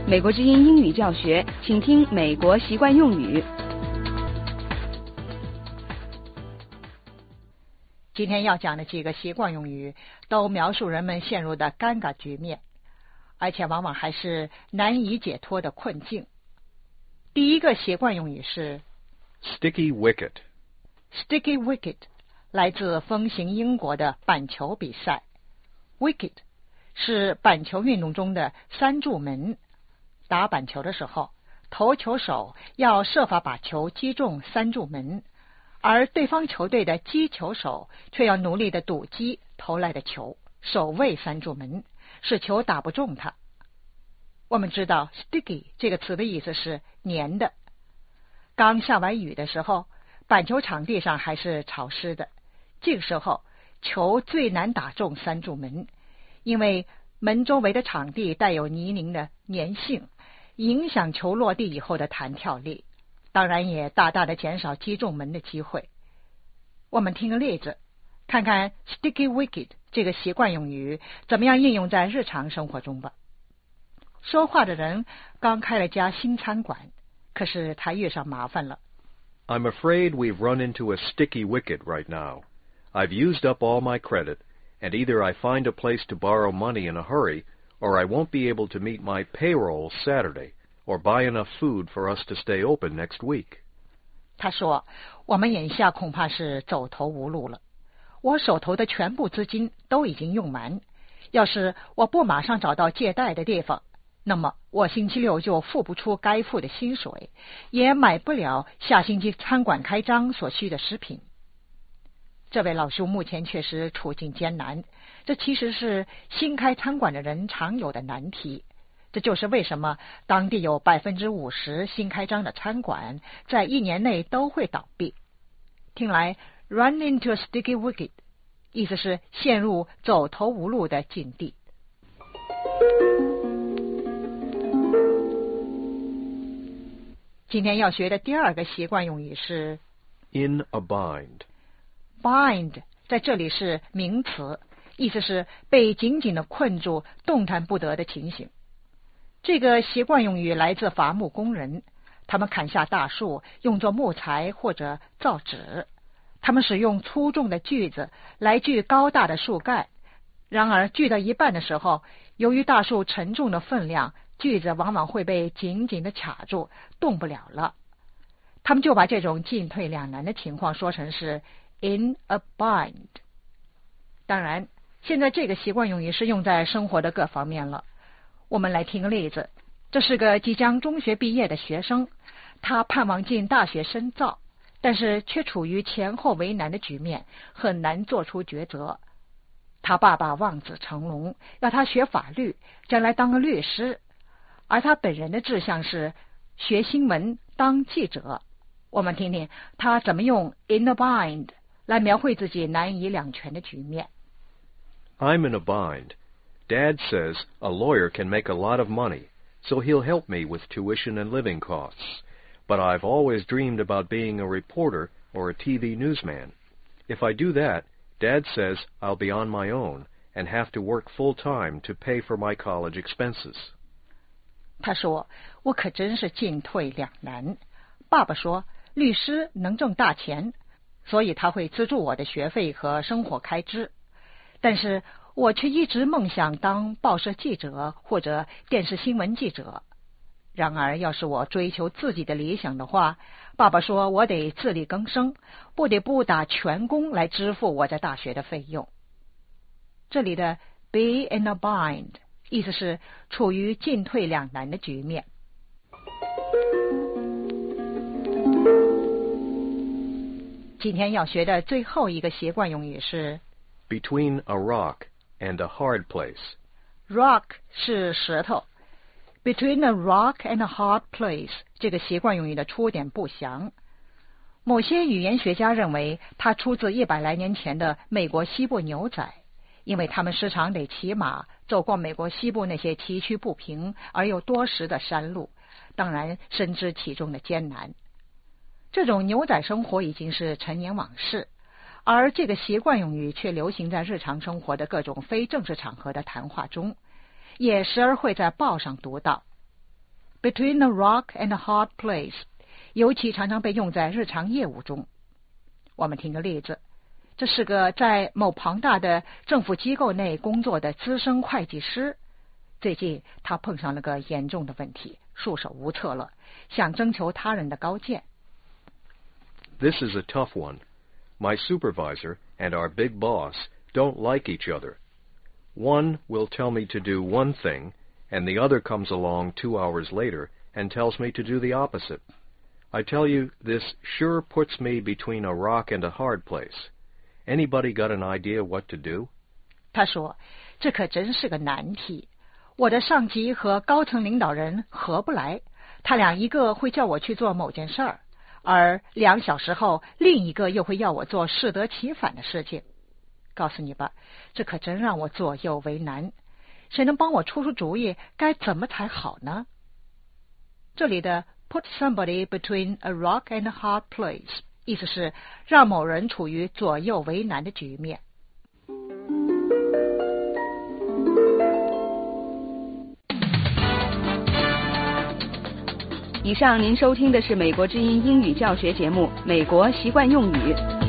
美国之音英语教学，请听美国习惯用语。 今天要讲的几个习惯用语都描述人们陷入的尴尬局面，而且往往还是难以解脱的困境。第一个习惯用语是 Sticky wicket。Sticky wicket 来自风行英国的板球比赛。Wicket 是板球运动中的三柱门。打板球的时候，投球手要设法把球击中三柱门，而对方球队的击球手却要努力地堵击投来的球，守卫三柱门，使球打不中他。我们知道 sticky 这个词的意思是粘的。刚下完雨的时候，板球场地上还是潮湿的，这个时候球最难打中三柱门，因为门周围的场地带有泥泞的粘性，影响球落地以后的弹跳力，当然也大大的减少击中门的机会。我们听个例子，看看 sticky wicket 这个习惯用语怎么样应用在日常生活中吧。说话的人刚开了家新餐馆，可是他遇上麻烦了。 I'm afraid we've run into a sticky wicket right now. I've used up all my credit, and either I find a place to borrow money in a hurry, or I won't be able to meet my payroll Saturday, or buy enough food for us to stay open next week. 他说，我们眼下恐怕是走投无路了。我手头的全部资金都已经用完，要是我不马上找到借贷的地方，那么我星期六就付不出该付的薪水，也买不了下星期餐馆开张所需的食品。这位老兄目前确实处境艰难，这其实是新开餐馆的人常有的难题。这就是为什么当地有 50% 新开张的餐馆在1年内都会倒闭。听来 run into a sticky wicket 意思是陷入走投无路的境地。今天要学的第二个习惯用语是 in a bind。bind 在这里是名词，意思是被紧紧地困住，动弹不得的情形。这个习惯用语来自伐木工人，他们砍下大树用作木材或者造纸，他们使用粗重的锯子来锯高大的树干，然而锯到一半的时候，由于大树沉重的分量，锯子往往会被紧紧地卡住，动不了了。他们就把这种进退两难的情况说成是 in a bind。 当然，现在这个习惯用语是用在生活的各方面了。我们来听个例子，这是个即将中学毕业的学生，他盼望进大学深造，但是却处于前后为难的局面，很难做出抉择。他爸爸望子成龙，要他学法律，将来当个律师，而他本人的志向是学新闻，当记者。我们听听他怎么用 in a bind 来描绘自己难以两全的局面。 I'm in a bind. Dad says a lawyer can make a lot of money, so he'll help me with tuition and living costs. But I've always dreamed about being a reporter or a TV newsman. If I do that, Dad says I'll be on my own and have to work full-time to pay for my college expenses. 他说，我可真是进退两难。爸爸说，律师能挣大钱，所以他会资助我的学费和生活开支。但是我却一直梦想当报社记者或者电视新闻记者。然而要是我追求自己的理想的话，爸爸说我得自力更生，不得不打全工来支付我在大学的费用。这里的 be in a bind 意思是处于进退两难的局面。今天要学的最后一个习惯用语是 between a rock and a hard place. Rock 是石头， Between a rock and a hard place 这个习惯用语的出典不详。某些语言学家认为它出自100来年前的美国西部牛仔，因为他们时常得骑马走过美国西部那些崎岖不平而又多石的山路，当然深知其中的艰难。这种牛仔生活已经是陈年往事，而这个习惯用语却流行在日常生活的各种非正式场合的谈话中，也时而会在报上读到。 between a rock and a hard place， 尤其常常被用在日常业务中。我们听个例子，这是个在某庞大的政府机构内工作的资深会计师，最近他碰上了个严重的问题，束手无策了，想征求他人的高见。 This is a tough one. My supervisor and our big boss don't like each other. One will tell me to do one thing, and the other comes along 2 hours later and tells me to do the opposite. I tell you, this sure puts me between a rock and a hard place. Anybody got an idea what to do? 他说，这可真是个难题。我的上级和高层领导人合不来，他俩一个会叫我去做某件事儿，而2小时后另一个又会要我做适得其反的事情。告诉你吧，这可真让我左右为难。谁能帮我出主意该怎么才好呢？这里的 put somebody between a rock and a hard place 意思是让某人处于左右为难的局面。 以上您收听的是美国之音英语教学节目《美国习惯用语》。